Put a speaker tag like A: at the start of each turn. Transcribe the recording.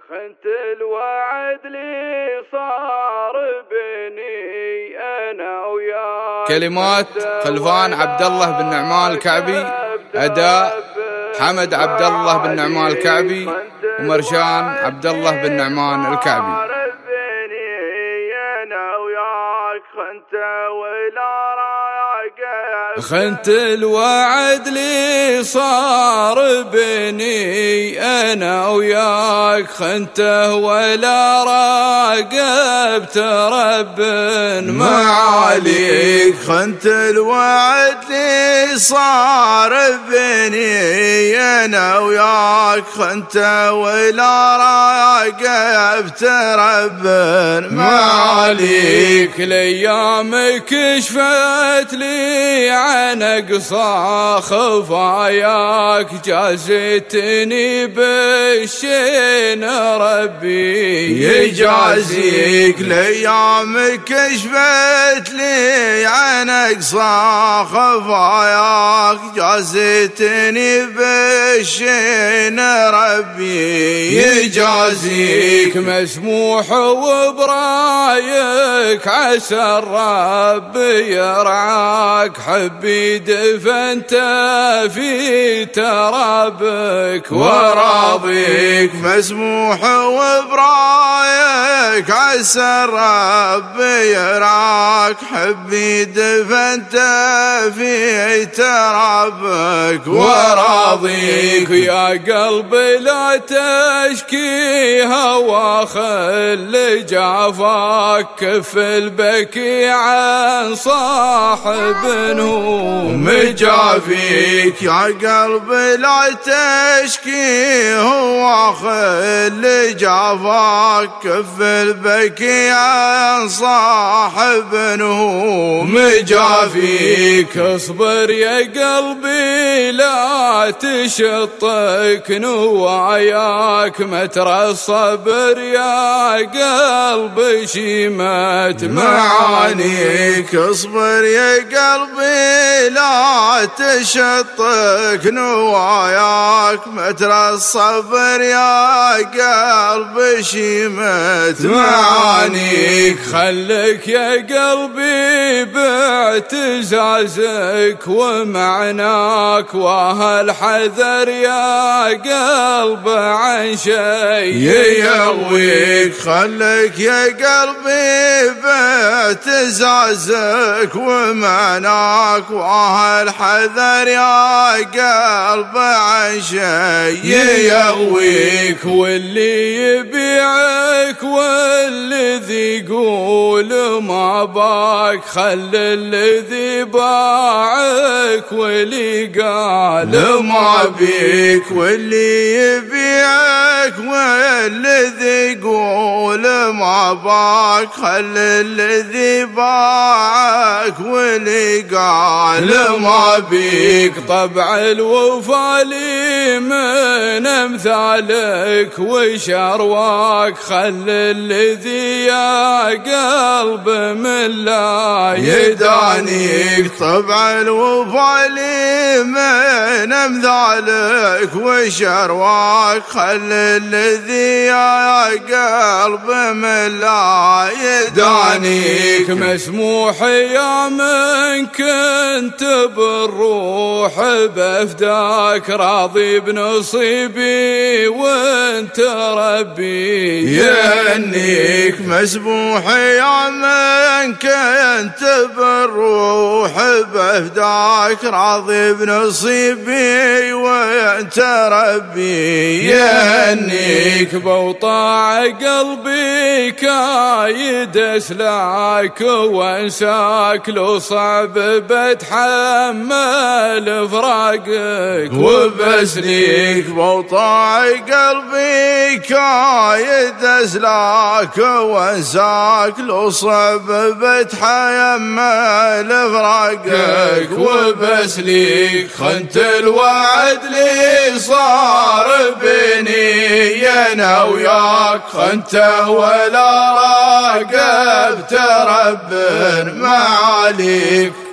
A: خنت الوعد لي صار بيني انا وياك.
B: كلمات خلفان عبد الله بن نعمان الكعبي، أداء حمد عبد الله بن نعمان الكعبي ومرشان عبد الله بن نعمان الكعبي. خنت الوعد لي صار بيني أنا وياك، خنته ولا راقبت رب معاليك.
C: خنت الوعد لي صار بيني أنا وياك، خنته ولا راقبت رب معاليك.
B: الأيام كشفت لي عن أقصى خفاياك، جازتني بالشين ربي
C: يجازيك. الأيام كشفت لي عن أقصى خفاياك، جازتني بالشين ربي يجازيك.
B: مسموح وبرايك عسى الرب يرعاك، حبي دفنت في ترابك وراضيك.
C: مسموح وبرايك عسى الرب يرعاك، حبي دفنت في ترابك وراضيك.
B: يا قلبي لا تشكي هوى، خل جافاك كف البكي عن صاحب نوم
C: جافيك. يا قلبي لا تشكي هوى، خل جافاك كف البكي عن صاحب نوم جافيك.
B: اصبر يا قلبي لا تشطك نواياك، متر الصبر يا قلبي شيمت
C: معانيك. اصبر يا قلبي لا تشطك نواياك، متر الصبر يا قلبي شيمت معانيك.
B: خلك يا قلبي باعتزازك ومعناك، وهالحذر يا قلب عن شيء
C: يغويك. خلك يا قلبي باعتزازك ومعناك، وهالحذر يا قلب عن شيء يغويك.
B: واللي يبيعك والذي يقول ما باك، خل الذي باعك واللي قال
C: ما بيك. واللي يبيعك والذي يقول ما باك، خل الذي باعك واللي قال ما بيك.
B: طبع الوفا لي من امثالك وشرواك، خل الذي يا قلب من لا يدانيك.
C: طبع الوفا لي من امثالك وشرواك، خل الذي يا قلب من لا يدانيك.
B: مسموح يا من كنت بالروح بفداك، راضي بنصيبي وانت ربي
C: يهنيك. مسموح يا من كنت بالروح بفداك، راضي بنصيبي وانت ربي يهنيك.
B: بوطاع قلبي كايد اسلاك وانساك، لو صعب بتحمل فراقك
C: وبسليك. بوطاع قلبي كايد اسلاك وانساك، لو صعب بتحمل فراقك وبسليك.
B: خنت الوعد لي صار بيني انا وياك، خنته ولا راقبت رب معاليك.